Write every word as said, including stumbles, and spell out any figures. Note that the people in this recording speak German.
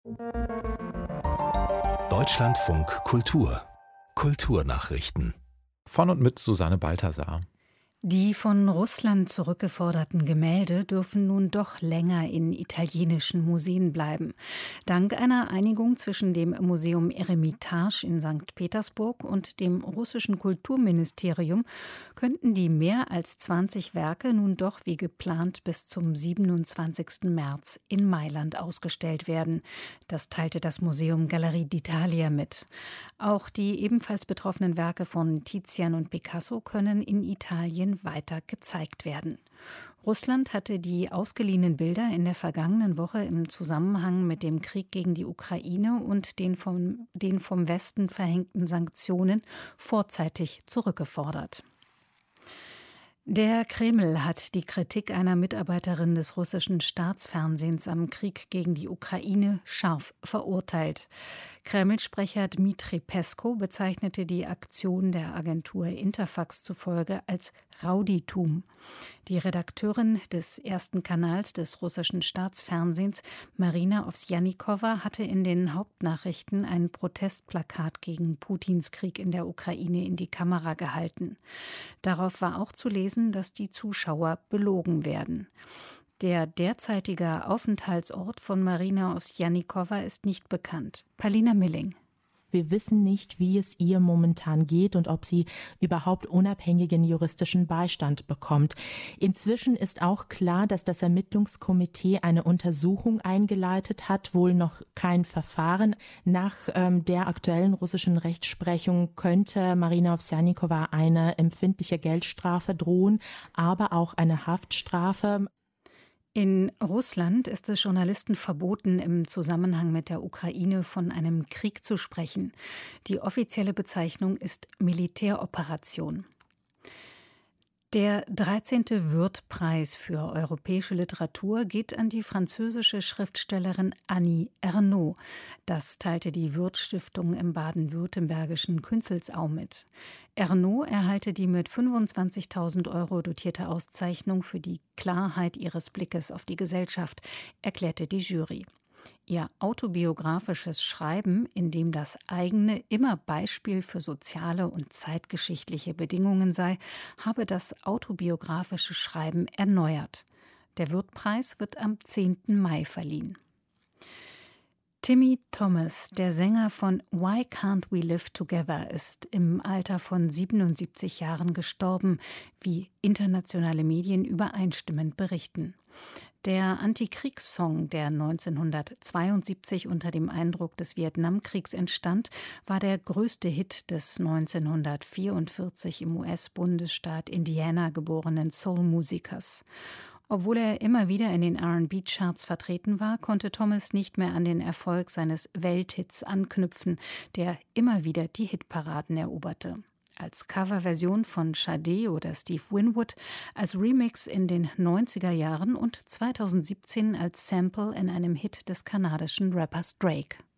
Deutschlandfunk Kultur Kulturnachrichten von und mit Susanne Balthasar. Die von Russland zurückgeforderten Gemälde dürfen nun doch länger in italienischen Museen bleiben. Dank einer Einigung zwischen dem Museum Eremitage in Sankt Petersburg und dem russischen Kulturministerium könnten die mehr als zwanzig Werke nun doch wie geplant bis zum siebenundzwanzigsten März in Mailand ausgestellt werden. Das teilte das Museum Gallerie d'Italia mit. Auch die ebenfalls betroffenen Werke von Tizian und Picasso können in Italien weiter gezeigt werden. Russland hatte die ausgeliehenen Bilder in der vergangenen Woche im Zusammenhang mit dem Krieg gegen die Ukraine und den vom, den vom Westen verhängten Sanktionen vorzeitig zurückgefordert. Der Kreml hat die Kritik einer Mitarbeiterin des russischen Staatsfernsehens am Krieg gegen die Ukraine scharf verurteilt. Kreml-Sprecher Dmitri Peskow bezeichnete die Aktion der Agentur Interfax zufolge als Rauditum. Die Redakteurin des ersten Kanals des russischen Staatsfernsehens, Marina Owsjannikowa, hatte in den Hauptnachrichten ein Protestplakat gegen Putins Krieg in der Ukraine in die Kamera gehalten. Darauf war auch zu lesen, dass die Zuschauer belogen werden. Der derzeitige Aufenthaltsort von Marina Owsjannikowa ist nicht bekannt. Palina Milling. Wir wissen nicht, wie es ihr momentan geht und ob sie überhaupt unabhängigen juristischen Beistand bekommt. Inzwischen ist auch klar, dass das Ermittlungskomitee eine Untersuchung eingeleitet hat, wohl noch kein Verfahren. Nach ähm, der aktuellen russischen Rechtsprechung könnte Marina Owsjannikowa eine empfindliche Geldstrafe drohen, aber auch eine Haftstrafe. In Russland ist es Journalisten verboten, im Zusammenhang mit der Ukraine von einem Krieg zu sprechen. Die offizielle Bezeichnung ist Militäroperation. Der dreizehnte Würth-Preis für europäische Literatur geht an die französische Schriftstellerin Annie Ernaux. Das teilte die Würth-Stiftung im baden-württembergischen Künzelsau mit. Ernaux erhalte die mit fünfundzwanzigtausend Euro dotierte Auszeichnung für die Klarheit ihres Blickes auf die Gesellschaft, erklärte die Jury. Ihr autobiografisches Schreiben, in dem das eigene immer Beispiel für soziale und zeitgeschichtliche Bedingungen sei, habe das autobiografische Schreiben erneuert. Der Würth-Preis wird am zehnten Mai verliehen. Timmy Thomas, der Sänger von Why Can't We Live Together, ist im Alter von siebenundsiebzig Jahren gestorben, wie internationale Medien übereinstimmend berichten. Der Antikriegssong, der neunzehnhundertzweiundsiebzig unter dem Eindruck des Vietnamkriegs entstand, war der größte Hit des neunzehnhundertvierundvierzig im U S-Bundesstaat Indiana geborenen Soul-Musikers. Obwohl er immer wieder in den R und B-Charts vertreten war, konnte Thomas nicht mehr an den Erfolg seines Welthits anknüpfen, der immer wieder die Hitparaden eroberte. Als Coverversion von Sade oder Steve Winwood, als Remix in den neunziger Jahren und zweitausendsiebzehn als Sample in einem Hit des kanadischen Rappers Drake.